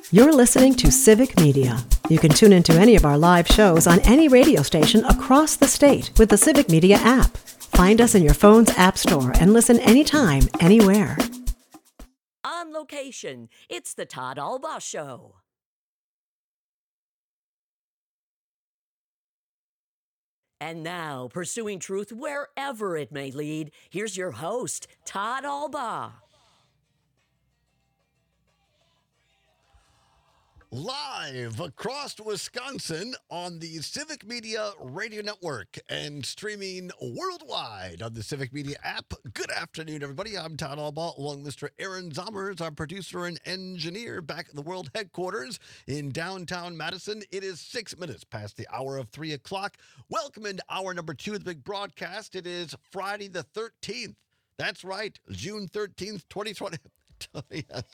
You're listening to Civic Media. You can tune into any of our live shows on any radio station across the state with the Civic Media app. Find us in your phone's app store and listen anytime, anywhere. On location, it's the Todd Albaugh Show. And now, pursuing truth wherever it may lead, here's your host, Todd Albaugh. Live across Wisconsin on the Civic Media Radio Network and streaming worldwide on the Civic Media app. Good afternoon, everybody. I'm Todd Albaugh, along with Mr. Aaron Zommers, our producer and engineer, back at the world headquarters in downtown Madison. It is 6 minutes past the hour of 3 o'clock. Welcome into hour number 2 of the big broadcast. It is Friday the 13th. That's right, June 13th, 2020. Yes.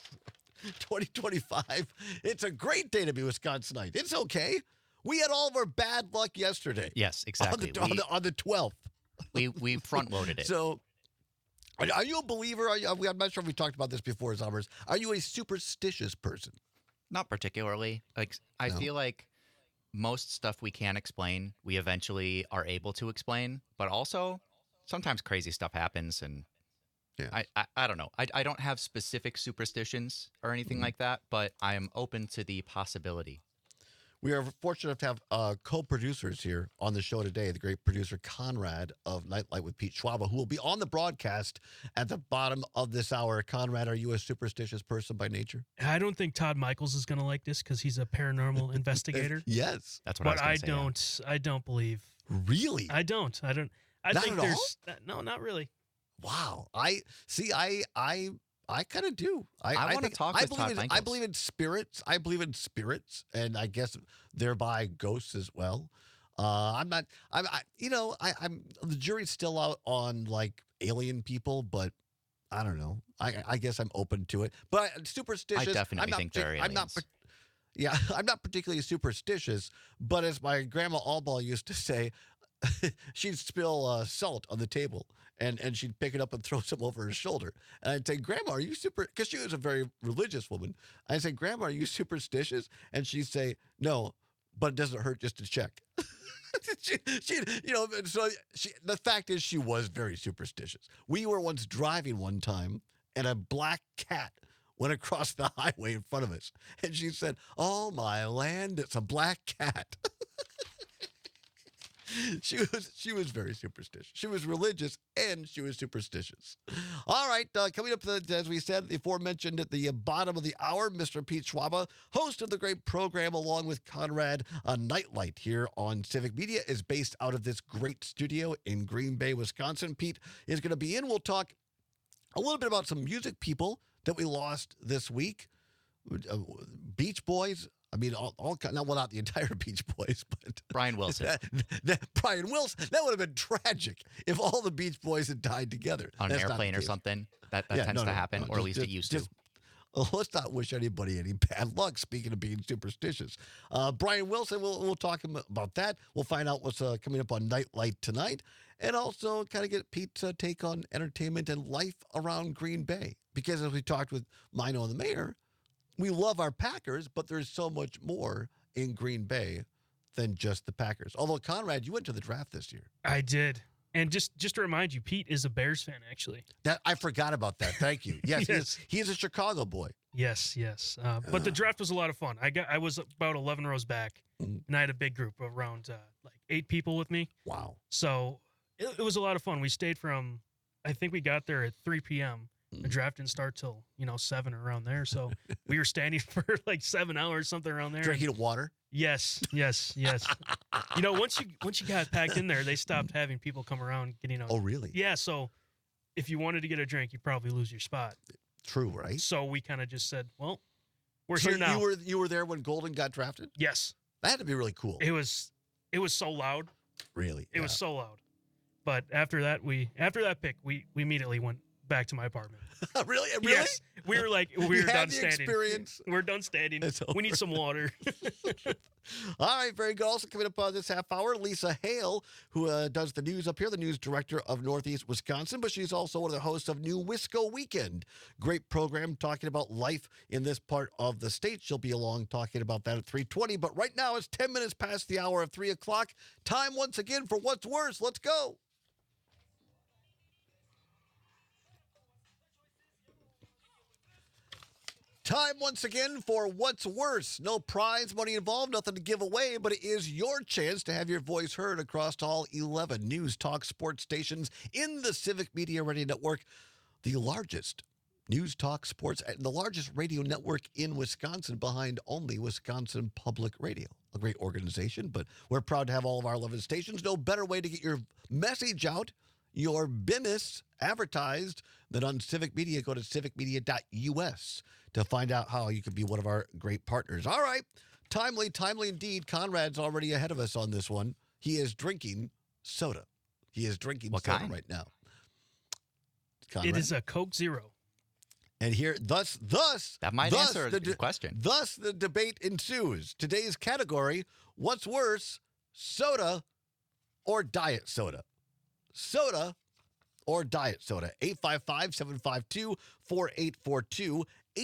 2025. It's a great day to be Wisconsinite. It's okay. We had all of our bad luck yesterday. Yes, exactly. On the 12th. We front loaded it. So, are you a believer? I'm not sure if we talked about this before, Zommers. Are you a superstitious person? Not particularly. I feel like most stuff we can explain, we eventually are able to explain. But also, sometimes crazy stuff happens, and yeah. I don't know. I don't have specific superstitions or anything like that, but I am open to the possibility. We are fortunate to have co-producers here on the show today. The great producer Conrad of Nightlight with Pete Schwaba, who will be on the broadcast at the bottom of this hour. Conrad, are you a superstitious person by nature? I don't think Todd Michaels is going to like this because he's a paranormal investigator. Yes, that's what I was going to say. I don't believe. Really? I don't. I not think at there's all? No, not really. Wow. I kind of do. I want to talk with Todd Michaels. I believe in spirits. And I guess thereby ghosts as well. I'm the jury's still out on like alien people, but I don't know. I guess I'm open to it. But superstitious. I definitely think they're aliens. I'm not particularly superstitious, but as my grandma Albaugh used to say, she'd spill salt on the table, and she'd pick it up and throw some over her shoulder. And I'd say, Grandma, are you because she was a very religious woman. I'd say, Grandma, are you superstitious? And she'd say, no, but it doesn't hurt just to check. The fact is she was very superstitious. We were once driving one time, and a black cat went across the highway in front of us. And she said, oh, my land, it's a black cat. She was very superstitious. She was religious and she was superstitious. All right, coming up, as we said, the aforementioned at the bottom of the hour, Mr. Pete Schwaba, host of the great program along with Conrad, Nightlight here on Civic Media, is based out of this great studio in Green Bay, Wisconsin. Pete is going to be in. We'll talk a little bit about some music people that we lost this week. Beach Boys. I mean, not the entire Beach Boys, but Brian Wilson. Brian Wilson. That would have been tragic if all the Beach Boys had died together. On an airplane or something. That tends to happen, or at least it used to. Let's not wish anybody any bad luck, speaking of being superstitious. Brian Wilson, we'll talk about that. We'll find out what's coming up on Nightlight tonight, and also kind of get Pete's take on entertainment and life around Green Bay. Because as we talked with Mino and the mayor, we love our Packers, but there's so much more in Green Bay than just the Packers. Although, Conrad, you went to the draft this year. I did. And just to remind you, Pete is a Bears fan, actually. I forgot about that. Thank you. Yes, Yes. He is a Chicago boy. Yes. But the draft was a lot of fun. I was about 11 rows back, and I had a big group of around 8 people with me. Wow. So it was a lot of fun. We stayed from, I think we got there at 3 p.m., The draft didn't start till 7 or around there, so we were standing for like 7 hours, something around there. Drinking water. Yes. Once you got packed in there, they stopped having people come around getting. Oh, really? Yeah. So if you wanted to get a drink, you'd probably lose your spot. True, right? So we kind of just said, "Well, we're here now." You were there when Golden got drafted? Yes. That had to be really cool. It was so loud. Really? It was so loud. But after that pick, we immediately went back to my apartment. Really? Yes, we were like, we're had done the standing. experience. We're done standing. It's We need over. some water. All right, very good. Also coming up this half hour, Lisa Hale, who does the news up here, the news director of Northeast Wisconsin, but she's also one of the hosts of New Wisco Weekend. Great program talking about life in this part of the state. She'll be along talking about that at 3:20. But right now it's 10 minutes past the hour of 3 o'clock. Time once again for What's Worse. Let's go. Time once again for What's Worse. No prize money involved, nothing to give away, but it is your chance to have your voice heard across all 11 news, talk, sports stations in the Civic Media Radio Network, the largest news, talk, sports, and the largest radio network in Wisconsin behind only Wisconsin Public Radio. A great organization, but we're proud to have all of our 11 stations. No better way to get your message out, your business advertised than on Civic Media. Go to civicmedia.us to find out how you can be one of our great partners. All right. Timely indeed. Conrad's already ahead of us on this one. He is drinking soda. He is drinking What soda kind? right now. Conrad? It is a Coke Zero. And here, thus, That might answer the question. Thus, the debate ensues. Today's category: what's worse, soda or diet soda? Soda or diet soda? 855-752-4842.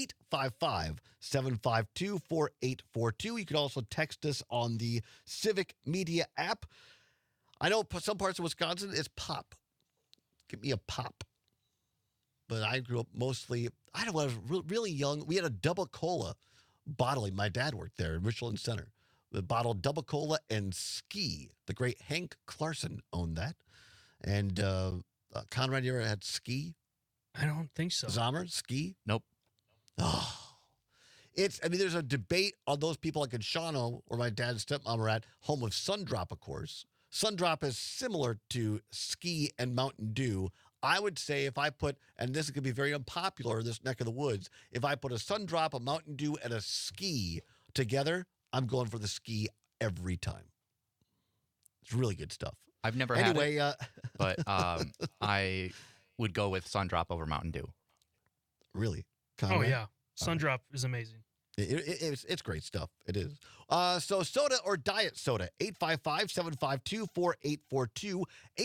855-752-4842. You can also text us on the Civic Media app. I know some parts of Wisconsin is pop. Give me a pop. But I grew up mostly, I don't know, when I was really young. We had a double cola bottling. My dad worked there in Richland Center. The bottled double cola and Ski. The great Hank Clarkson owned that. And Conrad, you ever had Ski? I don't think so. Zomer, Ski? Nope. Oh. There's a debate on those people like in Shawano, where my dad and stepmom are at, home of Sundrop, of course. Sundrop is similar to Ski and Mountain Dew. I would say if I put, and this is going to be very unpopular in this neck of the woods, if I put a Sundrop, a Mountain Dew, and a Ski together, I'm going for the Ski every time. It's really good stuff. I've never had it, Anyway, but I would go with Sundrop over Mountain Dew. really. Oh, Conrad? yeah. Sundrop is amazing. It's great stuff. It is. So soda or diet soda? 855-752-4842.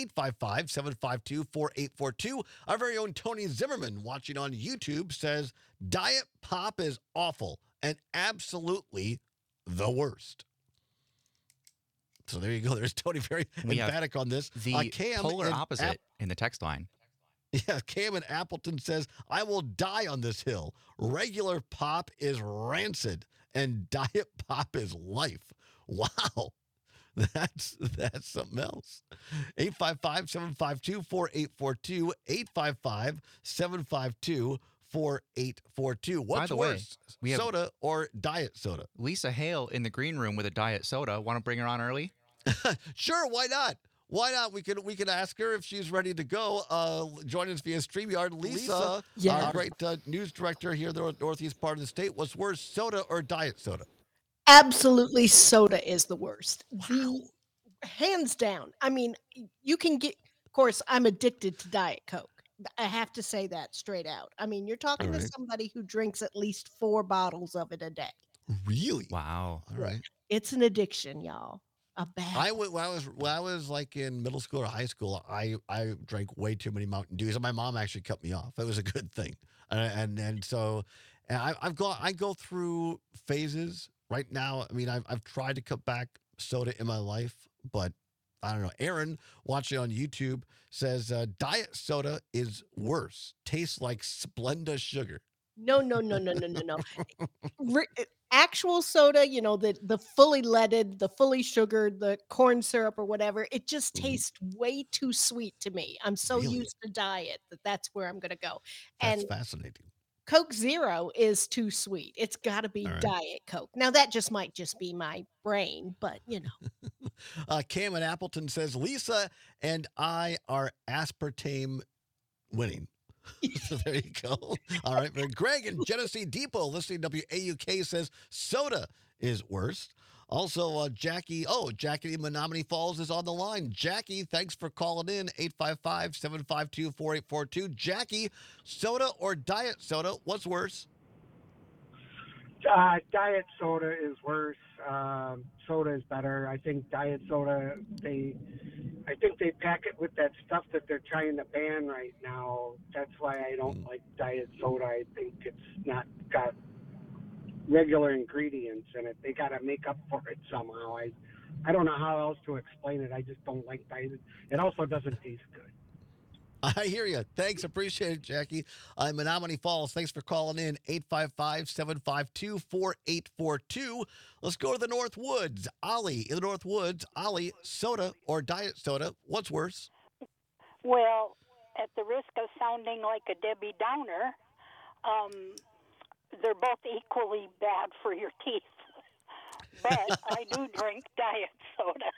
855-752-4842. Our very own Tony Zimmerman, watching on YouTube, says diet pop is awful and absolutely the worst. So there you go. There's Tony, very We have emphatic on this. The Cam polar in opposite in the text line. Yeah, Cam in Appleton says, I will die on this hill. Regular pop is rancid and diet pop is life. Wow. That's something else. 855-752-4842. 855-752-4842. What's By the way, worse, we have- soda or diet soda? Lisa Hale in the green room with a diet soda. Want to bring her on early? Sure, why not? Why not? We can ask her if she's ready to go. Join us via StreamYard. Lisa, Yeah. our great news director here in the northeast part of the state. What's worse, soda or diet soda? Absolutely, soda is the worst. Hands down. I mean, you can get, of course, I'm addicted to Diet Coke. I have to say that straight out. I mean, you're talking All to right. somebody who drinks at least 4 bottles of it a day. Really? Wow. All right. It's an addiction, y'all. A bad When I was like in middle school or high school, I drank way too many Mountain Dews, and my mom actually cut me off. It was a good thing, and so I go through phases right now. I mean, I've tried to cut back soda in my life, but I don't know. Aaron, watching on YouTube, says diet soda is worse. Tastes like Splenda sugar. No. Actual soda, you know, the fully leaded, the fully sugared, the corn syrup or whatever, it just Mhm. tastes way too sweet to me. I'm so Really? used to diet that's where I'm going to go. That's And fascinating. Coke Zero is too sweet. It's got to be All right. Diet Coke. Now that might just be my brain, but you know. Cam in Appleton says Lisa and I are aspartame winning. So there you go. All right. Greg in Genesee Depot listening to WAUK says soda is worst. Also, Jackie in Menominee Falls is on the line. Jackie, thanks for calling in, 855-752-4842. Jackie, soda or diet soda, what's worse? Diet soda is worse. Soda is better. I think diet soda, I think they pack it with that stuff that they're trying to ban right now. That's why I don't like diet soda. I think it's not got regular ingredients in it. They got to make up for it somehow. I don't know how else to explain it. I just don't like diet. It also doesn't taste good. I hear you. Thanks. Appreciate it, Jackie. I'm Menominee Falls. Thanks for calling in. 855-752-4842. Let's go to the North Woods. Ollie in the North Woods. Ollie, soda or diet soda, what's worse? Well, at the risk of sounding like a Debbie Downer, they're both equally bad for your teeth. But I do drink diet soda.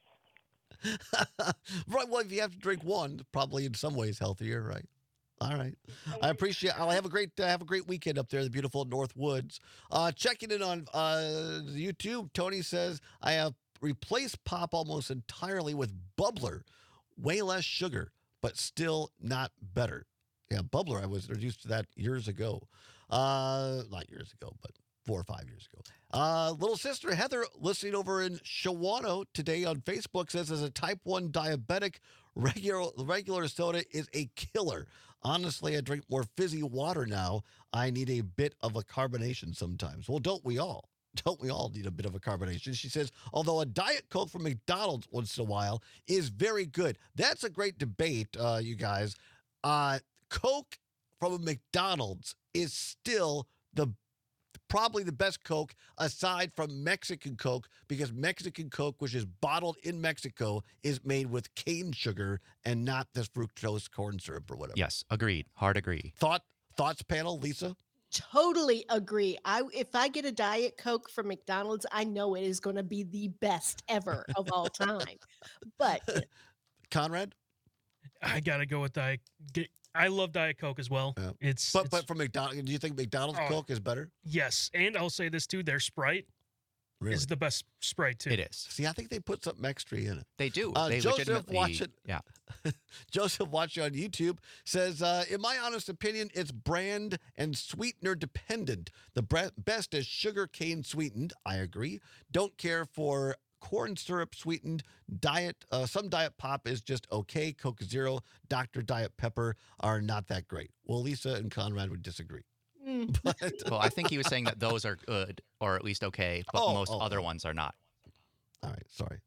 Right. Well, if you have to drink one, probably in some ways healthier, right? All right. I appreciate it. I'll have a great weekend up there in the beautiful North Woods. Checking in on YouTube, Tony says, I have replaced pop almost entirely with bubbler. Way less sugar, but still not better. Yeah, bubbler, I was introduced to that years ago. Not years ago, but 4 or 5 years ago. Little sister Heather, listening over in Shawano today on Facebook, says, as a type 1 diabetic, regular soda is a killer. Honestly, I drink more fizzy water now. I need a bit of a carbonation sometimes. Well, don't we all? Don't we all need a bit of a carbonation? She says, although a Diet Coke from McDonald's once in a while is very good. That's a great debate, you guys. Coke from a McDonald's is still probably the best Coke aside from Mexican Coke, because Mexican Coke, which is bottled in Mexico, is made with cane sugar and not this fructose corn syrup or whatever. Yes, agreed. Hard agree. Thoughts panel, Lisa? Totally agree. If I get a Diet Coke from McDonald's, I know it is going to be the best ever of all time. But Conrad? I got to go with Diet. I love Diet Coke as well. Yeah. But from McDonald's, do you think McDonald's Coke is better? Yes, and I'll say this too: their Sprite is the best Sprite too. It is. See, I think they put something extra in it. They do. They Joseph legitimately. Yeah. Joseph watching on YouTube says, in my honest opinion, it's brand and sweetener dependent. The best is sugar cane sweetened. I agree. Don't care for corn syrup sweetened. Some diet pop is just okay. Coke Zero, Dr. Diet Pepper are not that great. Well, Lisa and Conrad would disagree. But, Well, I think he was saying that those are good, or at least okay, but most other ones are not. All right, sorry.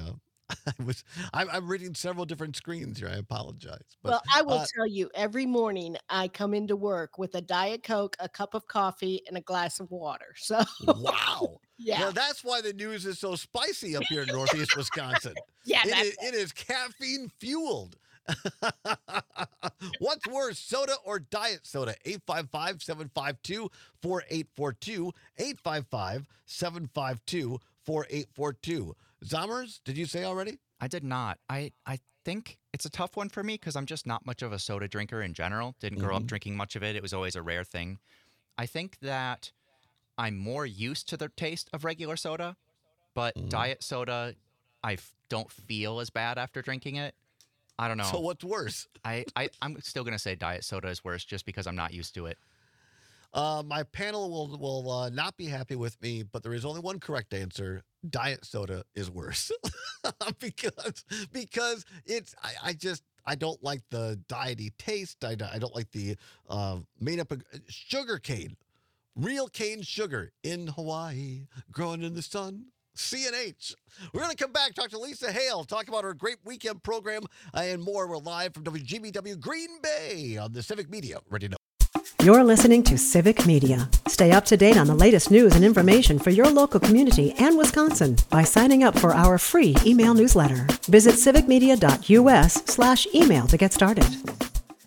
I'm reading several different screens here. I apologize. But, well, I will tell you, every morning I come into work with a Diet Coke, a cup of coffee, and a glass of water. So wow. Yeah. Well, that's why the news is so spicy up here in Northeast Wisconsin. Yeah, it is caffeine fueled. What's worse, soda or diet soda? 855-752-4842. 855-752-4842. Zommers, did you say already? I did not. I think it's a tough one for me because I'm just not much of a soda drinker in general. Didn't grow up drinking much of it. It was always a rare thing. I think that I'm more used to the taste of regular soda, but diet soda, I don't feel as bad after drinking it. I don't know. So what's worse? I'm still going to say diet soda is worse just because I'm not used to it. My panel will not be happy with me, but there is only one correct answer. Diet soda is worse because it's I don't like the diety taste. I don't like the made up sugar cane, real cane sugar in Hawaii, growing in the sun. CNH. We're going to come back, talk to Lisa Hale, talk about her great weekend program and more. We're live from WGBW Green Bay on the Civic Media. Ready to know. You're listening to Civic Media. Stay up to date on the latest news and information for your local community and Wisconsin by signing up for our free email newsletter. Visit civicmedia.us/email to get started.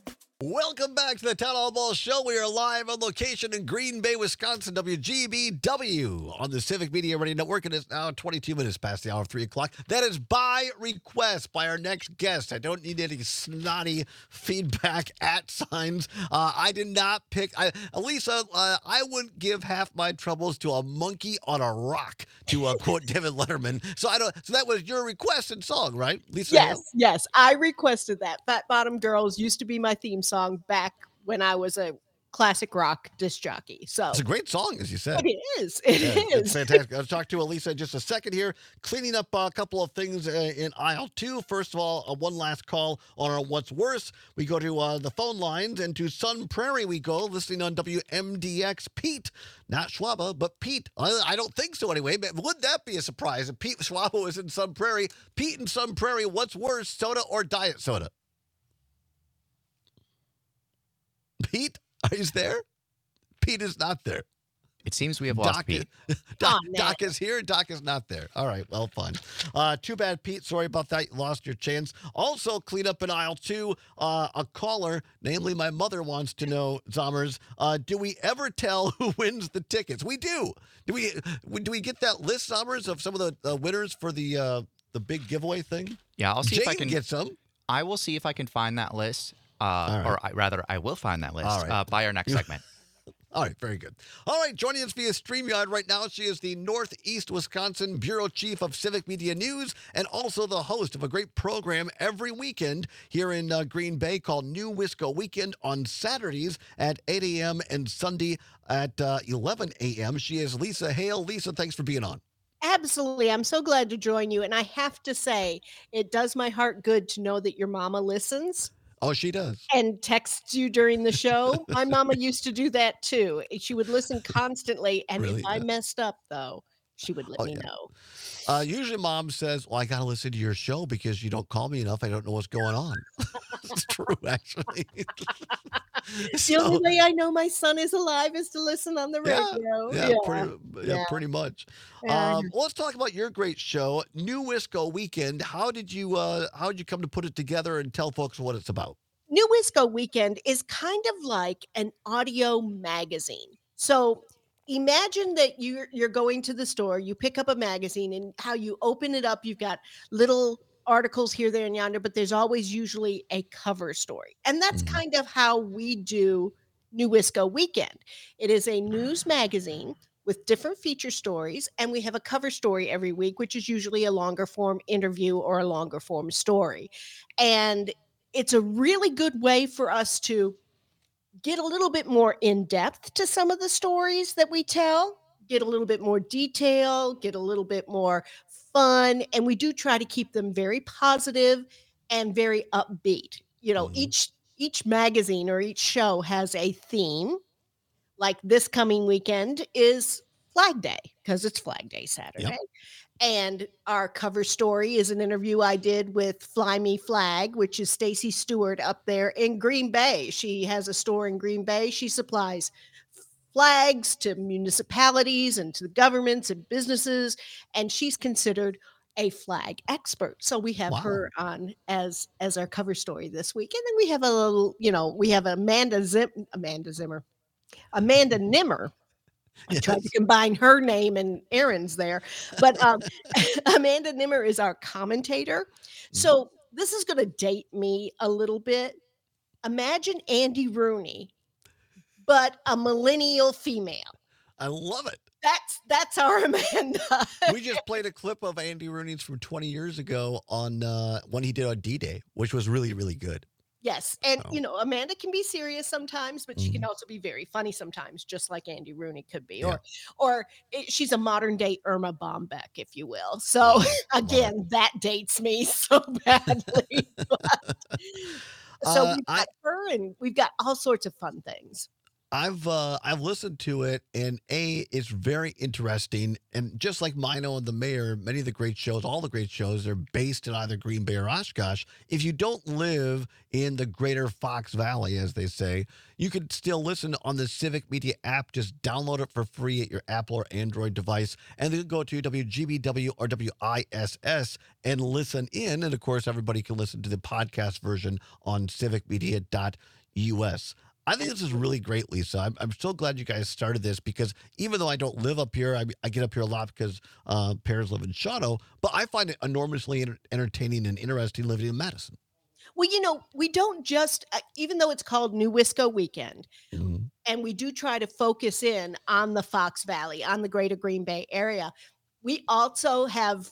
Welcome back to the Town Hall Ball Show. We are live on location in Green Bay, Wisconsin, WGBW on the Civic Media Radio Network. It is now 22 minutes past the hour of 3 o'clock. That is by request by our next guest. I don't need any snotty feedback at signs. I did not pick. Lisa, I wouldn't give half my troubles to a monkey on a rock, to quote David Letterman. So that was your requested song, right, Lisa? Yes. I requested that. Fat Bottom Girls used to be my theme song back when I was a classic rock disc jockey. So it's a great song, as you said. It is. It is. It's fantastic. I'll talk to Elisa in just a second here. Cleaning up a couple of things in aisle 2. First of all, one last call on our What's Worse. We go to the phone lines, and to Sun Prairie we go, listening on WMDX. Pete, not Schwaba, but Pete. I don't think so anyway, but would that be a surprise if Pete Schwaba was in Sun Prairie? Pete in Sun Prairie, what's worse, soda or diet soda? Pete, are you there? Pete is not there. It seems we have lost Pete. Doc is here. Doc is not there. All right, well, fine. Too bad, Pete. Sorry about that. You lost your chance. Also, clean up in aisle 2. A caller, namely my mother, wants to know, Zommers, do we ever tell who wins the tickets? We do. Do we get that list, Zommers, of some of the winners for the big giveaway thing? Yeah, I'll see if I can get some. I will see if I can find that list. Right. Or rather, I will find that list by our next segment. All right, very good. All right, joining us via StreamYard right now, she is the Northeast Wisconsin Bureau Chief of Civic Media News and also the host of a great program every weekend here in Green Bay called New Wisco Weekend on Saturdays at 8 a.m. and Sunday at 11 a.m. She is Lisa Hale. Lisa, thanks for being on. Absolutely. I'm so glad to join you. And I have to say, it does my heart good to know that your mama listens. Oh, she does. And texts you during the show. My mama used to do that too. She would listen constantly. And Really? if I messed up, though, she would let me know. Usually mom says, well, I got to listen to your show because you don't call me enough. I don't know what's going on. It's true, actually. The only way I know my son is alive is to listen on the radio. Pretty much. Let's talk about your great show, New Wisco Weekend. How did you come to put it together and tell folks what it's about? New Wisco Weekend is kind of like an audio magazine. So imagine that you're going to the store, you pick up a magazine, and how you open it up, you've got little articles here, there, and yonder, but there's always usually a cover story. And that's kind of how we do New Wisco Weekend. It is a news magazine with different feature stories, and we have a cover story every week, which is usually a longer form interview or a longer form story. And it's a really good way for us to get a little bit more in depth to some of the stories that we tell, get a little bit more detail, get a little bit more fun. And we do try to keep them very positive and very upbeat. You know, each magazine or each show has a theme. Like this coming weekend is Flag Day because it's Flag Day Saturday. Yep. And our cover story is an interview I did with Fly Me Flag, which is Stacy Stewart up there in Green Bay. She has a store in Green Bay. She supplies flags to municipalities and to the governments and businesses, and she's considered a flag expert. So we have her on as our cover story this week. And then we have a little, we have Amanda Nimmer. I tried to combine her name and Aaron's there, but Amanda Nimmer is our commentator. So this is going to date me a little bit. Imagine Andy Rooney, but a millennial female. I love it. That's our Amanda. We just played a clip of Andy Rooney's from 20 years ago on when he did on D-Day, which was really, really good. Yes. And, Amanda can be serious sometimes, but she can also be very funny sometimes, just like Andy Rooney could be. Yeah. Or she's a modern day Irma Bombeck, if you will. So, again, that dates me so badly. So we've got her, and we've got all sorts of fun things. I've listened to it, and it's very interesting. And just like Mino and the Mayor, many of the great shows, all the great shows, are based in either Green Bay or Oshkosh. If you don't live in the greater Fox Valley, as they say, you could still listen on the Civic Media app. Just download it for free at your Apple or Android device, and then go to WGBW or WISS and listen in. And of course, everybody can listen to the podcast version on civicmedia.com. US. I think this is really great, Lisa. I'm so glad you guys started this because even though I don't live up here, I get up here a lot because parents live in Shadow, but I find it enormously entertaining and interesting living in Madison. Well, we don't just, even though it's called New Wisco Weekend, Mhm. and we do try to focus in on the Fox Valley, on the greater Green Bay area, we also have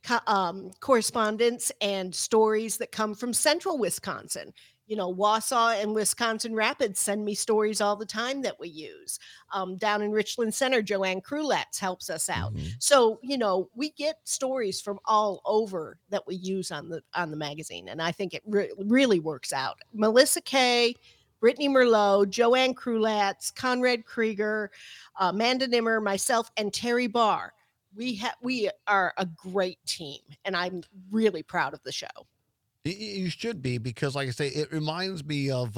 correspondence and stories that come from central Wisconsin. Wausau and Wisconsin Rapids send me stories all the time that we use. Down in Richland Center, Joanne Cruletz helps us out. Mhm. So, we get stories from all over that we use on the magazine, and I think it really works out. Melissa Kay, Brittany Merlot, Joanne Cruletz, Conrad Krieger, Amanda Nimmer, myself, and Terry Barr. We are a great team, and I'm really proud of the show. You should be because, like I say, it reminds me of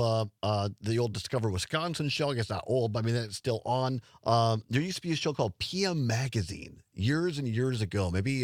the old Discover Wisconsin show. I guess not old, but I mean it's still on. There used to be a show called PM Magazine years and years ago. Maybe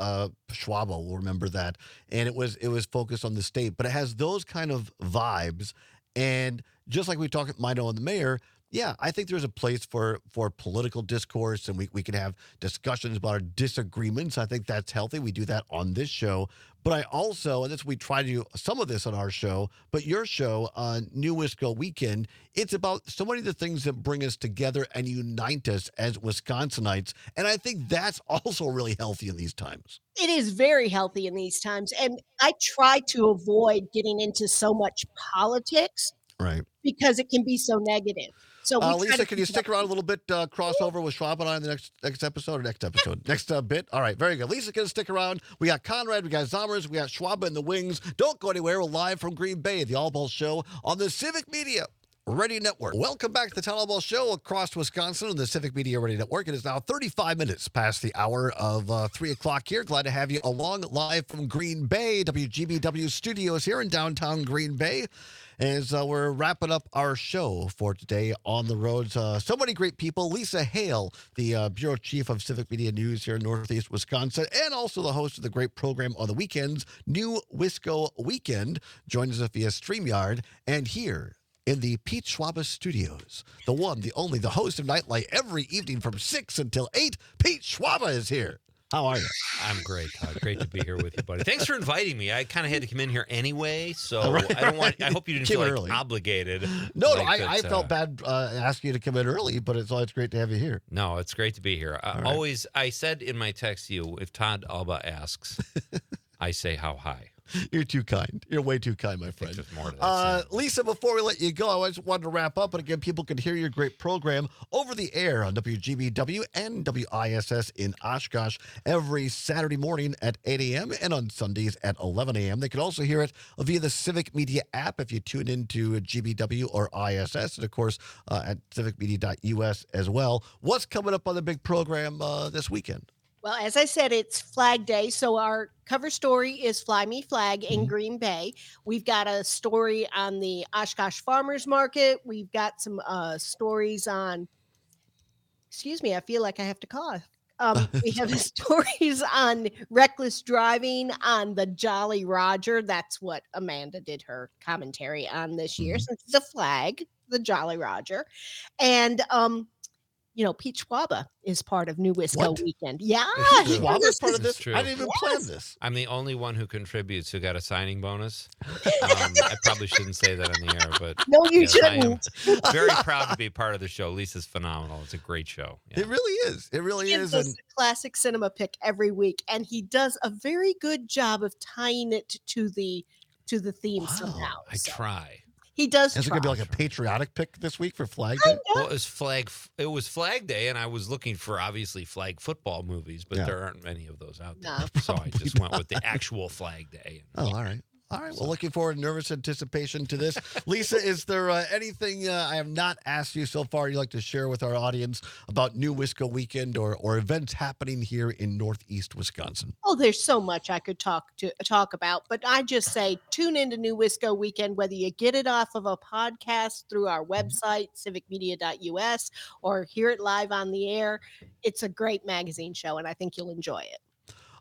Schwab will remember that, and it was focused on the state, but it has those kind of vibes. And just like we talked at Mino and the Mayor, yeah, I think there's a place for political discourse, and we can have discussions about our disagreements. I think that's healthy. We do that on this show. But I also, and we try to do some of this on our show, but your show on New Wisco Weekend, it's about so many of the things that bring us together and unite us as Wisconsinites. And I think that's also really healthy in these times. It is very healthy in these times, and I try to avoid getting into so much politics Right. because it can be so negative. So we try Lisa, to can you keep it stick around a little bit, crossover with Schwab and I in the next episode or next episode? Next bit? All right, very good. Lisa's going to stick around. We got Conrad, we got Zommers, we got Schwab in the wings. Don't go anywhere. We're live from Green Bay, the All Ball Show on the Civic Media Radio Network. Welcome back to the Town All Ball Show across Wisconsin on the Civic Media Radio Network. It is now 35 minutes past the hour of 3 o'clock here. Glad to have you along live from Green Bay, WGBW Studios here in downtown Green Bay. As we're wrapping up our show for today on the roads. So many great people. Lisa Hale, the Bureau Chief of Civic Media News here in Northeast Wisconsin, and also the host of the great program on the weekends, New Wisco Weekend, joins us via StreamYard. And here in the Pete Schwab Studios, the one, the only, the host of Nightlight every evening from 6 until 8, Pete Schwab is here. How are you? I'm great, Todd. Great to be here with you, buddy. Thanks for inviting me. I kind of had to come in here anyway, so I hope you didn't feel like obligated. No, I felt bad asking you to come in early, but it's always great to have you here. No, it's great to be here. I said in my text to you, if Todd Alba asks, I say how high. You're too kind. You're way too kind, my friend. There's more to that. Lisa, before we let you go, I just wanted to wrap up. And again, people can hear your great program over the air on WGBW and WISS in Oshkosh every Saturday morning at 8 a.m. and on Sundays at 11 a.m. They can also hear it via the Civic Media app if you tune into GBW or ISS, and of course at civicmedia.us as well. What's coming up on the big program this weekend? Well, as I said, it's Flag Day, so our cover story is Fly Me Flag in Green Bay. We've got a story on the Oshkosh Farmers Market. We've got some stories on, excuse me, I feel like I have to cough. We have stories on reckless driving, on the Jolly Roger. That's what Amanda did her commentary on this year, since it's a flag, the Jolly Roger. And Pete Schwaba is part of New Wisco Weekend. Yeah. Schwaba is part of this? True. I didn't even plan this. I'm the only one who contributes who got a signing bonus. I probably shouldn't say that on the air, but no, you shouldn't. I am very proud to be part of the show. Lisa's phenomenal. It's a great show. Yeah. It really is. It really is. He gives us a classic cinema pick every week, and he does a very good job of tying it to the theme somehow. I try. He does. Is it going to be like a patriotic pick this week for Flag Day? Well, it was Flag Day, and I was looking for obviously flag football movies, but there aren't many of those out there. No. So I just went with the actual Flag Day. Oh, all right. All right. Well, looking forward to nervous anticipation to this. Lisa, is there anything I have not asked you so far you'd like to share with our audience about New Wisco Weekend or events happening here in Northeast Wisconsin? Oh, there's so much I could talk about, but I just say tune into New Wisco Weekend, whether you get it off of a podcast through our website, civicmedia.us, or hear it live on the air. It's a great magazine show, and I think you'll enjoy it.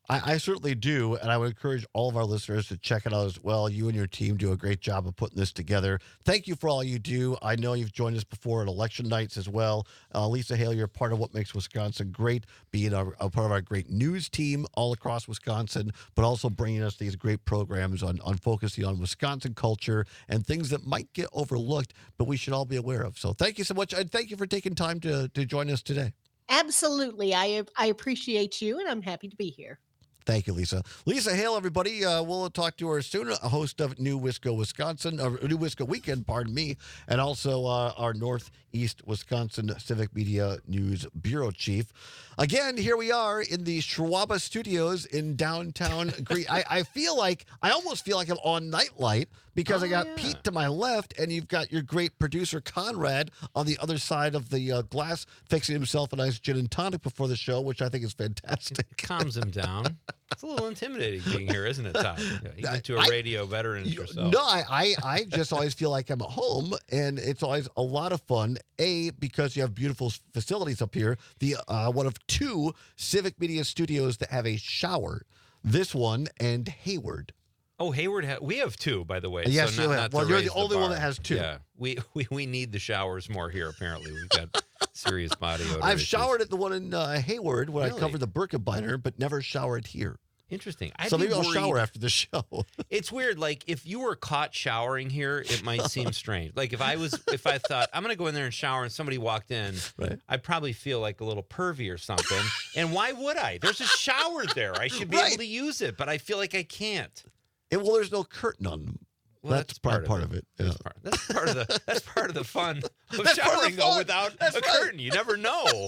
I certainly do, and I would encourage all of our listeners to check it out as well. You and your team do a great job of putting this together. Thank you for all you do. I know you've joined us before at election nights as well. Lisa Hale, you're part of what makes Wisconsin great, being a part of our great news team all across Wisconsin, but also bringing us these great programs on focusing on Wisconsin culture and things that might get overlooked, but we should all be aware of. So thank you so much, and thank you for taking time to join us today. Absolutely. I appreciate you, and I'm happy to be here. Thank you, Lisa. Lisa Hale, everybody. We'll talk to her soon. A host of New Wisco, Wisconsin, New Wisco Weekend, pardon me, and also our Northeast Wisconsin Civic Media News Bureau Chief. Again, here we are in the Schwaba Studios in downtown Greece. I almost feel like I'm on Nightlight because I got Pete to my left, and you've got your great producer Conrad on the other side of the glass, fixing himself a nice gin and tonic before the show, which I think is fantastic. It calms him down. It's a little intimidating being here, isn't it, Todd? Even to a radio veteran yourself. No, I just always feel like I'm at home, and it's always a lot of fun. Because you have beautiful facilities up here. The one of two Civic Media studios that have a shower. This one and Hayward. Oh, Hayward, we have two, by the way. Yes, so you have. Well, you're the only one that has two. Yeah, we need the showers more here. Apparently, we've got serious body odor. I've issues. showered at the one in Hayward where Really? I covered the Birkebeiner, but never showered here. Interesting. So maybe I'll shower after the show. It's weird. Like if you were caught showering here, it might seem strange. Like if I thought I'm gonna go in there and shower, and somebody walked in, right. I'd probably feel like a little pervy or something. And why would I? There's a shower there. I should be able to use it, but I feel like I can't. Well, there's no curtain on them. Well, that's part of it. Yeah. That's part of the fun of showering, though, without a curtain. You never know.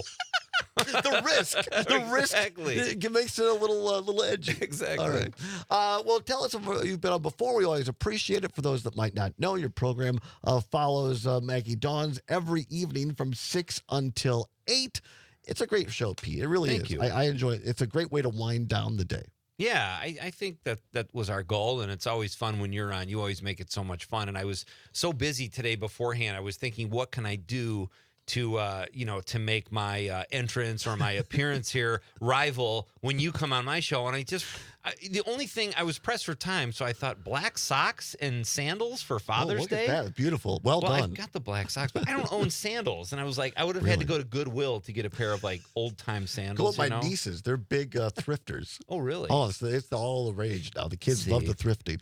The risk. Exactly. It makes it a little edgy. Exactly. All right. Well, tell us what you've been on before. We always appreciate it. For those that might not know, your program follows Maggie Dawns every evening from 6 until 8. It's a great show, Pete. It really is. Thank you. I enjoy it. It's a great way to wind down the day. Yeah, I think that was our goal, and it's always fun when you're on. You always make it so much fun. And I was so busy today beforehand. I was thinking, what can I do to to make my entrance or my appearance here rival when you come on my show? And the only thing, I was pressed for time, so I thought black socks and sandals for Father's look Day. At that. Beautiful. Well done. I've got the black socks, but I don't own sandals. And I was like, I would have had to go to Goodwill to get a pair of like old time sandals. Go with my nieces. They're big thrifters. Oh, really? Oh, it's all the rage now. The kids love the thrifting.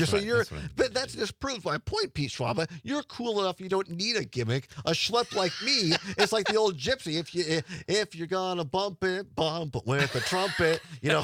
But that just proves my point, Pete Schwaba. You're cool enough. You don't need a gimmick. A schlep like me, it's like the old gypsy. If you're gonna bump it, bump with a trumpet.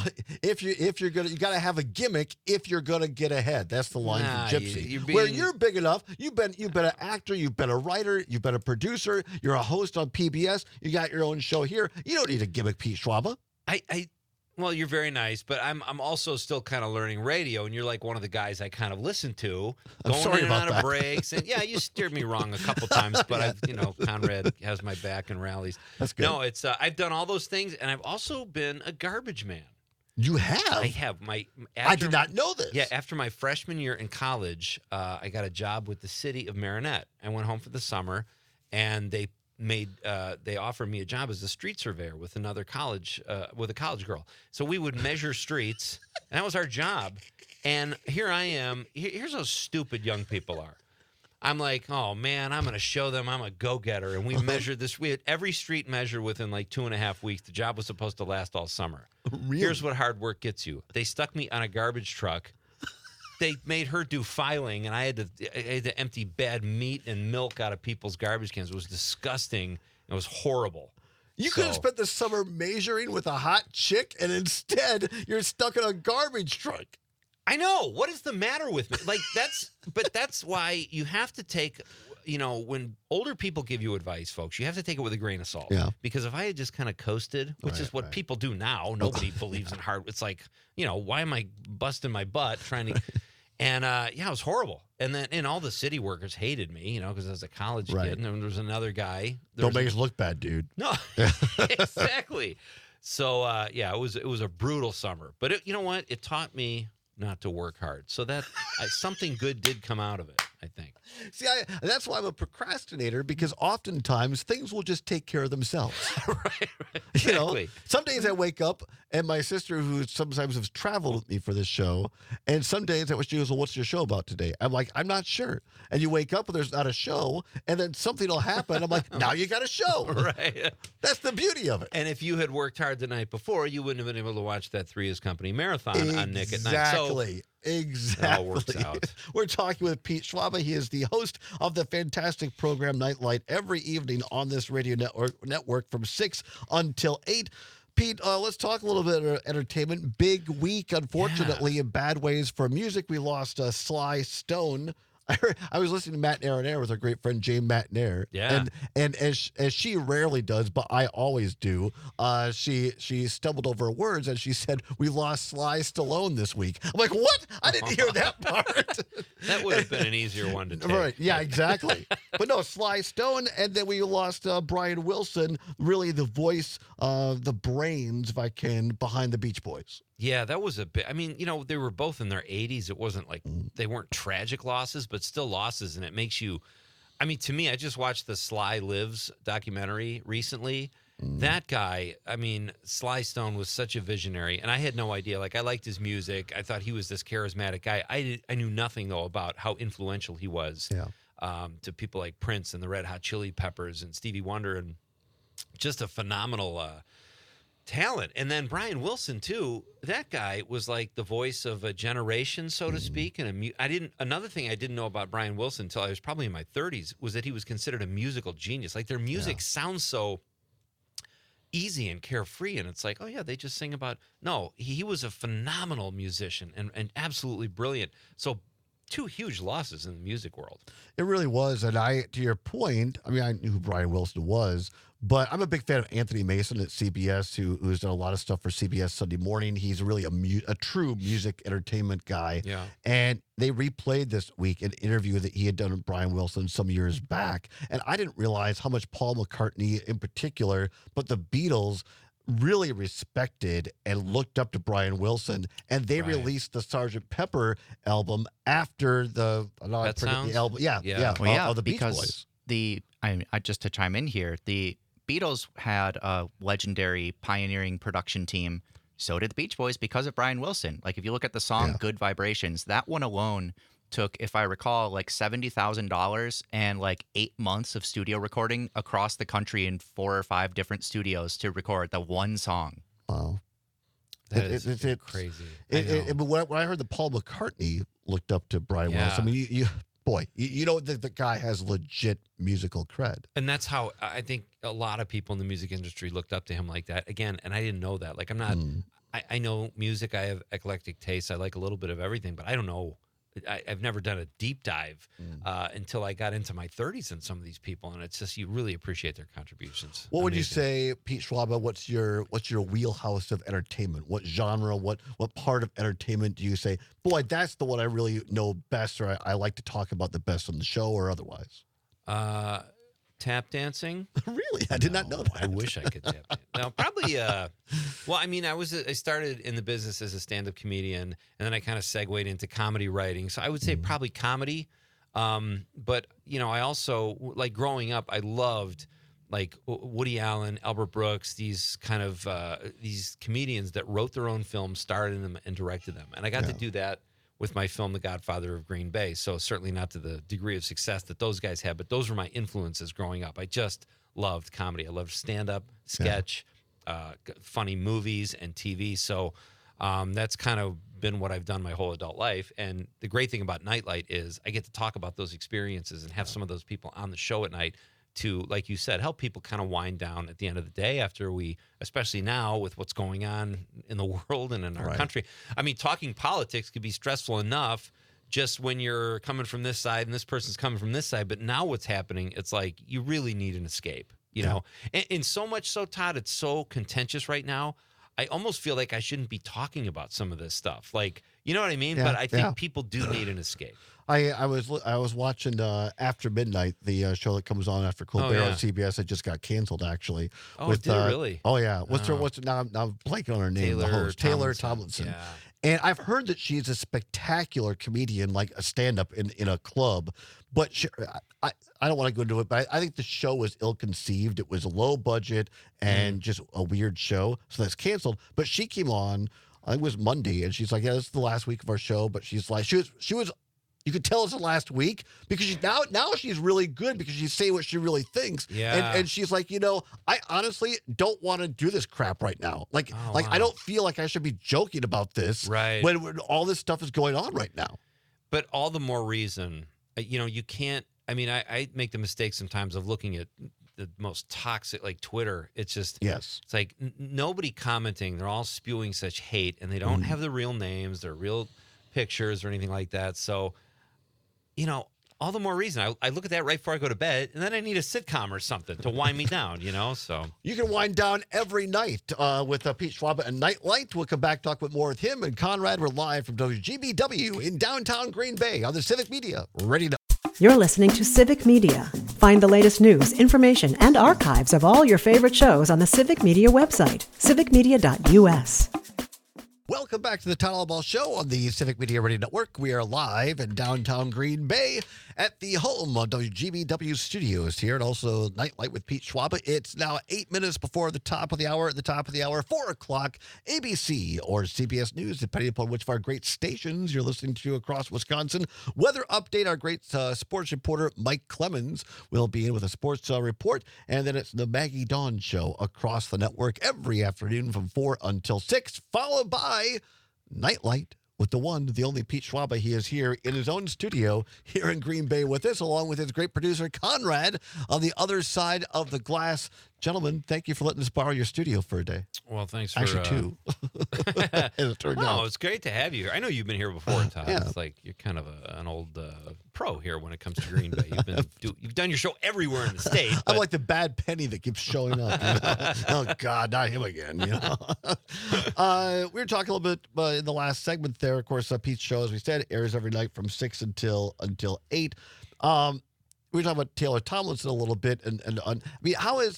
You gotta have a gimmick if you're gonna get ahead. That's the line from Gypsy. Where you're big enough, you've been an actor, you've been a writer, you've been a producer, you're a host on PBS. You got your own show here. You don't need a gimmick, Pete Schwaba. Well, you're very nice, but I'm also still kind of learning radio, and you're like one of the guys I kind of listen to, going in and out of breaks. And yeah, you steered me wrong a couple times, but Conrad has my back and rallies. That's good. No, it's I've done all those things, and I've also been a garbage man. You have? I have. I did not know this. Yeah, after my freshman year in college, I got a job with the city of Marinette. I went home for the summer, and they offered me a job as a street surveyor with a college girl. So we would measure streets, and that was our job. And here I am. Here's how stupid young people are. I'm like, oh man, I'm going to show them I'm a go-getter. And we measured this. We had every street measured within like 2.5 weeks. The job was supposed to last all summer. Really? Here's what hard work gets you. They stuck me on a garbage truck. They made her do filing, and I had to empty bad meat and milk out of people's garbage cans. It was disgusting. It was horrible. You could have spent the summer measuring with a hot chick, and instead you're stuck in a garbage truck. I know. What is the matter with me? Like that's why you have to take, when older people give you advice, folks, you have to take it with a grain of salt. Yeah. Because if I had just kind of coasted, which is what people do now, nobody believes in hard. It's like, why am I busting my butt trying to? And it was horrible. And all the city workers hated me, because I was a college kid. And then there was another guy. Don't make us look bad, dude. No, exactly. So it was a brutal summer. But you know what? It taught me not to work hard. So that something good did come out of it. I think. See, that's why I'm a procrastinator, because oftentimes things will just take care of themselves. right. You know, Exactly. some days I wake up and my sister, who sometimes has traveled with me for this show, and some days she goes, well, what's your show about today? I'm like, I'm not sure. And you wake up and there's not a show, and then something will happen. I'm like, now you got a show. Right. That's the beauty of it. And if you had worked hard the night before, you wouldn't have been able to watch that Three Is Company marathon on Nick at Night. So Exactly. it all works out. We're talking with Pete Schwaba. He is the host of the fantastic program Nightlight every evening on this radio network from 6 until 8. Pete, let's talk a little bit of entertainment. Big week, unfortunately, in bad ways for music. We lost Sly Stone. I was listening to Matt Nair with our great friend Jane Matt Nair. Yeah. And as she rarely does, but I always do, she stumbled over words and she said, we lost Sly Stallone this week. I'm like, what? I didn't hear that part. That would have been an easier one to take. Right. Yeah, exactly. But no, Sly Stone. And then we lost Brian Wilson, really the voice, the brains, if I can, behind the Beach Boys. Yeah, that was a bit. I mean, they were both in their 80s. It wasn't like they weren't tragic losses, but still losses. And it makes you, I mean, to me, I just watched the Sly Lives documentary recently. That guy, I mean, Sly Stone was such a visionary, and I had no idea. Like, I liked his music. I thought he was this charismatic guy. I knew nothing, though, about how influential he was to people like Prince and the Red Hot Chili Peppers and Stevie Wonder, and just a phenomenal talent. And then Brian Wilson too, that guy was like the voice of a generation, so to speak. And another thing I didn't know about Brian Wilson until I was probably in my 30s was that he was considered a musical genius. Like, their music sounds so easy and carefree, and it's like, oh yeah, they just sing about. No, he was a phenomenal musician and absolutely brilliant. So 2 huge losses in the music world. It really was. And to your point, I mean, I knew who Brian Wilson was, but I'm a big fan of Anthony Mason at CBS, who's done a lot of stuff for CBS Sunday Morning. He's really a true music entertainment guy. Yeah. And they replayed this week an interview that he had done with Brian Wilson some years back. And I didn't realize how much Paul McCartney in particular, but the Beatles really respected and looked up to Brian Wilson, and they released the Sgt. Pepper album after the album. Of the Beach Boys. Just to chime in here, the Beatles had a legendary pioneering production team. So did the Beach Boys because of Brian Wilson. Like, if you look at the song Good Vibrations, that one alone took, if I recall, like $70,000 and like 8 months of studio recording across the country in 4 or 5 different studios to record the one song. Wow. That is crazy. But when I heard that Paul McCartney looked up to Brian Wilson, I mean, you know that the guy has legit musical cred. And that's how I think a lot of people in the music industry looked up to him like that. Again, and I didn't know that. Like, I'm not, I know music. I have eclectic tastes. I like a little bit of everything, but I don't know. I've never done a deep dive until I got into my 30s in some of these people, and it's just, you really appreciate their contributions. What would you say, Pete Schwaba? What's your wheelhouse of entertainment? What genre? What part of entertainment do you say, boy, that's the one I really know best, or I like to talk about the best on the show, or otherwise? Tap dancing? Really? I did not know that. I wish I could tap dance. No, probably. Well, I mean, I started in the business as a stand-up comedian, and then I kind of segued into comedy writing. So I would say probably comedy. But I also, like, growing up, I loved like Woody Allen, Albert Brooks, these kind of these comedians that wrote their own films, starred in them, and directed them. And I got to do that with my film, The Godfather of Green Bay. So certainly not to the degree of success that those guys had, but those were my influences growing up. I just loved comedy. I loved stand-up, sketch, funny movies, and TV. So that's kind of been what I've done my whole adult life. And the great thing about Nightlight is I get to talk about those experiences and have some of those people on the show at night to, like you said, help people kind of wind down at the end of the day after especially now with what's going on in the world and in our country. I mean, talking politics could be stressful enough just when you're coming from this side and this person's coming from this side. But now what's happening, it's like you really need an escape, you know? And so much so, Todd, it's so contentious right now. I almost feel like I shouldn't be talking about some of this stuff. Like, you know what I mean? But I think people do need an escape. I was watching After Midnight, the show that comes on after Colbert on CBS. It just got canceled, actually. Oh, did it really? Oh yeah. What's her? Now I'm blanking on her name. The host, Taylor Tomlinson. Yeah. And I've heard that she's a spectacular comedian, like a stand-up in a club. But I don't want to go into it, but I think the show was ill-conceived. It was low budget and just a weird show. So that's canceled. But she came on, I think it was Monday, and she's like, yeah, this is the last week of our show. But she's like, she was you could tell it's the last week because now she's really good because she's saying what she really thinks. Yeah. And she's like, I honestly don't want to do this crap right now. Like wow. I don't feel like I should be joking about this Right. when all this stuff is going on right now. But all the more reason, you can't. I mean, I make the mistake sometimes of looking at the most toxic, like Twitter. It's just, Yes. it's like nobody commenting. They're all spewing such hate, and they don't have the real names, their real pictures, or anything like that. So, all the more reason. I look at that right before I go to bed, and then I need a sitcom or something to wind me down. So You can wind down every night with Pete Schwab and Nightlight. We'll come back, talk with more with him and Conrad. We're live from WGBW in downtown Green Bay on the Civic Media Radio. You're listening to Civic Media. Find the latest news, information, and archives of all your favorite shows on the Civic Media website, civicmedia.us. Welcome back to the Town Hall Ball Show on the Civic Media Radio Network. We are live in downtown Green Bay at the home of WGBW Studios here, and also Nightlight with Pete Schwab. It's now 8 minutes before the top of the hour. At the top of the hour, 4 o'clock, ABC or CBS News, depending upon which of our great stations you're listening to across Wisconsin. Weather update, our great sports reporter Mike Clemens will be in with a sports report, and then it's the Maggie Dawn Show across the network every afternoon from 4 until 6, followed by Nightlight with the one, the only Pete Schwab. He is here in his own studio here in Green Bay with us, along with his great producer, Conrad, on the other side of the glass. Gentlemen, thank you for letting us borrow your studio for a day. well, thanks for Actually, two. As it turned No, out. it's great to have you here. I know you've been here before, Todd. Yeah. It's like you're kind of an old pro here when it comes to Green Bay. You've done your show everywhere in the state. I'm but- like the bad penny that keeps showing up. Oh, God, not him again. We were talking a little bit in the last segment there. Of course, Pete's show, as we said, airs every night from 6 until 8. We were talking about Taylor Tomlinson a little bit. How is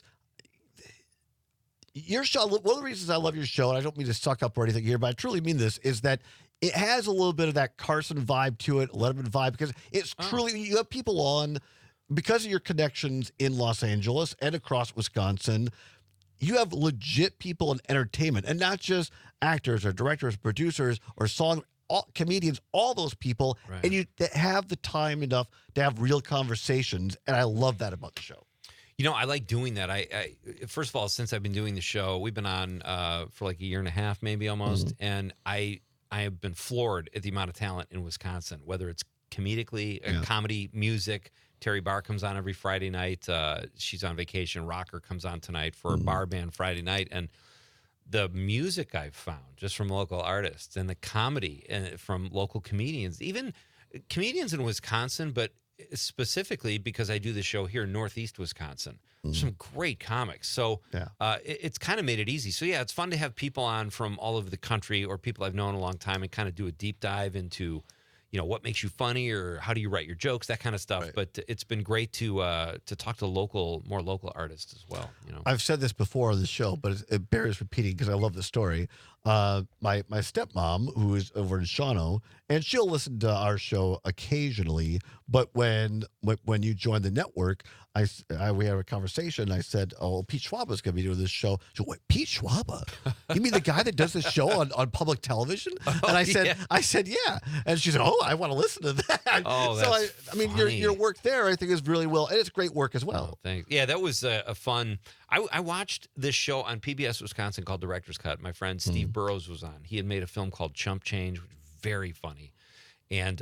your show? One of the reasons I love your show, and I don't mean to suck up or anything here, but I truly mean this, is that it has a little bit of that Carson vibe to it, Letterman vibe, because it's truly, you have people on, because of your connections in Los Angeles and across Wisconsin, you have legit people in entertainment, and not just actors or directors, producers, or comedians, all those people, Right. and you have the time enough to have real conversations, and I love that about the show. I like doing that. I first of all, since I've been doing the show, we've been on for like a year and a half, maybe almost, and I have been floored at the amount of talent in Wisconsin, whether it's comedically, comedy, music. Terry Barr comes on every Friday night. She's on vacation. Rocker comes on tonight for a bar band Friday night, and the music I've found just from local artists and the comedy from local comedians, even comedians in Wisconsin, but specifically because I do the show here in Northeast Wisconsin. Some great comics. So it's kind of made it easy. So, yeah, it's fun to have people on from all over the country or people I've known a long time and kind of do a deep dive into, what makes you funny or how do you write your jokes, that kind of stuff. Right. But it's been great to talk to more local artists as well. I've said this before on the show, but it bears repeating because I love the story. My stepmom, who is over in Shawano, and she'll listen to our show occasionally. But when you joined the network, we had a conversation. I said, "Oh, Pete Schwab is going to be doing this show." She went, "What, Pete Schwab? You mean the guy that does this show on public television?" And I said, "Yeah." And she said, "Oh, I want to listen to that." Oh, so that's funny. your work there, I think, is really well, and it's great work as well. Oh, thanks. Yeah, that was a fun. I watched this show on PBS Wisconsin called Director's Cut. My friend Steve Burrows was on. He had made a film called Chump Change, which was very funny. And,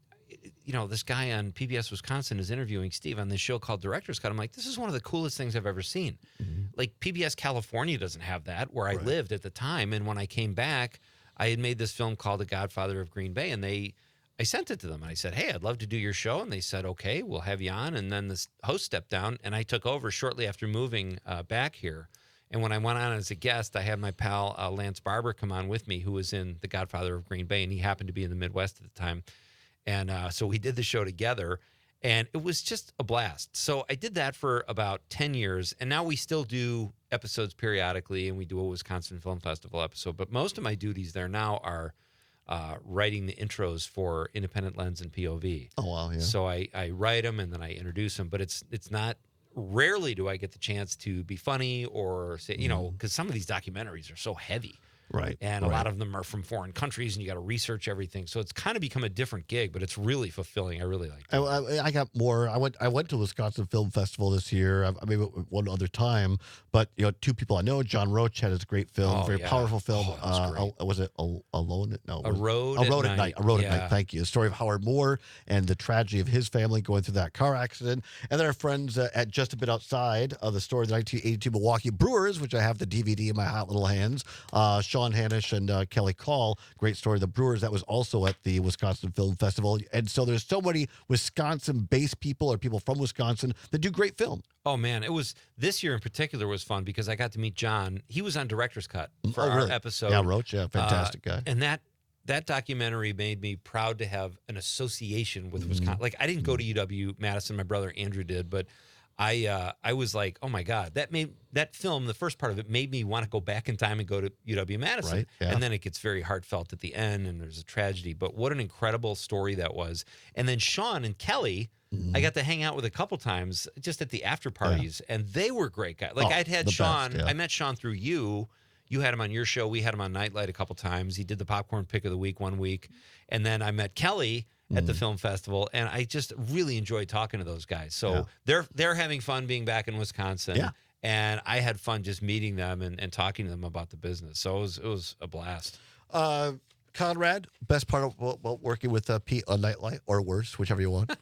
this guy on PBS Wisconsin is interviewing Steve on this show called Director's Cut. I'm like, this is one of the coolest things I've ever seen. Like, PBS California doesn't have that, where I lived at the time. And when I came back, I had made this film called The Godfather of Green Bay. And I sent it to them. And I said, "Hey, I'd love to do your show." And they said, "Okay, we'll have you on." And then the host stepped down, and I took over shortly after moving back here. And when I went on as a guest, I had my pal Lance Barber come on with me, who was in The Godfather of Green Bay, and he happened to be in the Midwest at the time. And so we did the show together, and it was just a blast. So I did that for about 10 years, and now we still do episodes periodically, and we do a Wisconsin Film Festival episode. But most of my duties there now are writing the intros for Independent Lens and POV. Oh wow, yeah. So I write them and then I introduce them, but it's not. Rarely do I get the chance to be funny or say, because some of these documentaries are so heavy. Right. And a lot of them are from foreign countries, and you got to research everything. So it's kind of become a different gig, but it's really fulfilling. I really like it. I got more. I went to Wisconsin Film Festival this year. I maybe one other time, but two people I know. John Roach had his great film, very powerful film. Was it Alone? No, A Road at Night. A Road at Night. Thank you. The story of Howard Moore and the tragedy of his family going through that car accident. And then our friends at Just a Bit Outside, the story of the 1982 Milwaukee Brewers, which I have the DVD in my hot little hands. Sean Hanisch and Kelly Call, great story of the Brewers. That was also at the Wisconsin Film Festival. And so there's so many Wisconsin-based people or people from Wisconsin that do great film. Oh, man. It was this year in particular was fun because I got to meet John. He was on Director's Cut for our episode. Yeah, Roach, fantastic guy. And that documentary made me proud to have an association with Wisconsin. Like, I didn't go to UW-Madison. My brother Andrew did, but I was like, oh my God, that film, the first part of it made me want to go back in time and go to UW-Madison. Right, yeah. And then it gets very heartfelt at the end and there's a tragedy, but what an incredible story that was. And then Sean and Kelly, I got to hang out with a couple times just at the after parties and they were great guys. Like I'd had Sean, I met Sean through you. You had him on your show. We had him on Nightlight a couple times. He did the Popcorn Pick of the Week one week. And then I met Kelly at the film festival, and I just really enjoyed talking to those guys. So they're having fun being back in Wisconsin, and I had fun just meeting them and talking to them about the business. So it was a blast. Conrad, best part of working with Pete on Nightlight, or worse, whichever you want.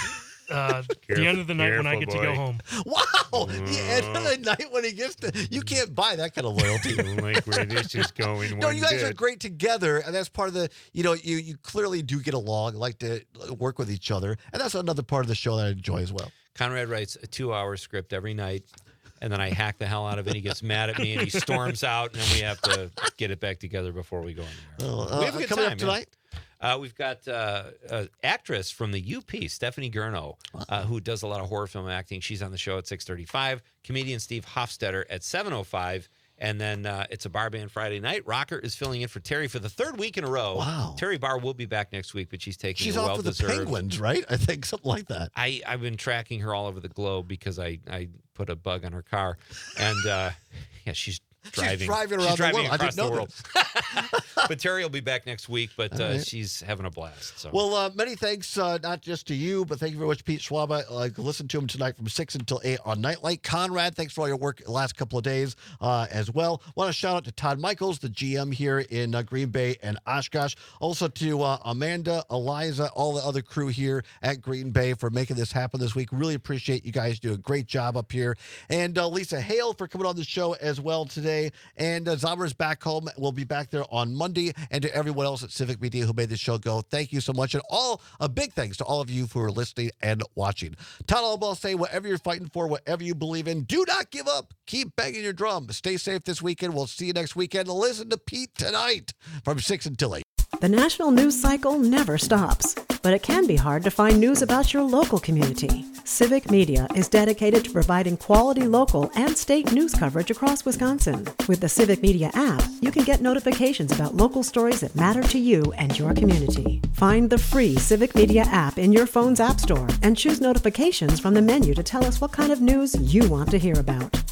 The end of the night when I get to go home. Wow! The end of the night when he gets to... You can't buy that kind of loyalty. Like where this is going. No, you guys are great together, and that's part of the... You clearly do get along, like to work with each other, and that's another part of the show that I enjoy as well. Conrad writes a 2-hour script every night, and then I hack the hell out of it. He gets mad at me, and he storms out, and then we have to get it back together before we go on the air. We have a good coming time up tonight? We've got an actress from the UP, Stephanie Gurno, who does a lot of horror film acting. She's on the show at 6:35. Comedian Steve Hofstetter at 7:05. And then it's a bar band Friday night. Rocker is filling in for Terry for the third week in a row. Wow. Terry Barr will be back next week, but she's taking She's a off with the Penguins, right? I think something like that. I've been tracking her all over the globe because I put a bug on her car. And, she's driving. She's driving around the world. Across I didn't know the world. But Terry will be back next week, but she's having a blast. So. Well, many thanks, not just to you, but thank you very much, Pete Schwab. Listen to him tonight from 6 until 8 on Nightlight. Conrad, thanks for all your work the last couple of days as well. Want to shout out to Todd Michaels, the GM here in Green Bay and Oshkosh. Also to Amanda, Eliza, all the other crew here at Green Bay for making this happen this week. Really appreciate you guys doing a great job up here. And Lisa Hale for coming on the show as well today. And Zomer's back home. We'll be back there on Monday. And to everyone else at Civic Media who made this show go, thank you so much. And a big thanks to all of you who are listening and watching. Todd Albaugh say, whatever you're fighting for, whatever you believe in, do not give up. Keep banging your drum. Stay safe this weekend. We'll see you next weekend. Listen to Pete tonight from 6 until 8. The national news cycle never stops, but it can be hard to find news about your local community. Civic Media is dedicated to providing quality local and state news coverage across Wisconsin. With the Civic Media app, you can get notifications about local stories that matter to you and your community. Find the free Civic Media app in your phone's app store and choose notifications from the menu to tell us what kind of news you want to hear about.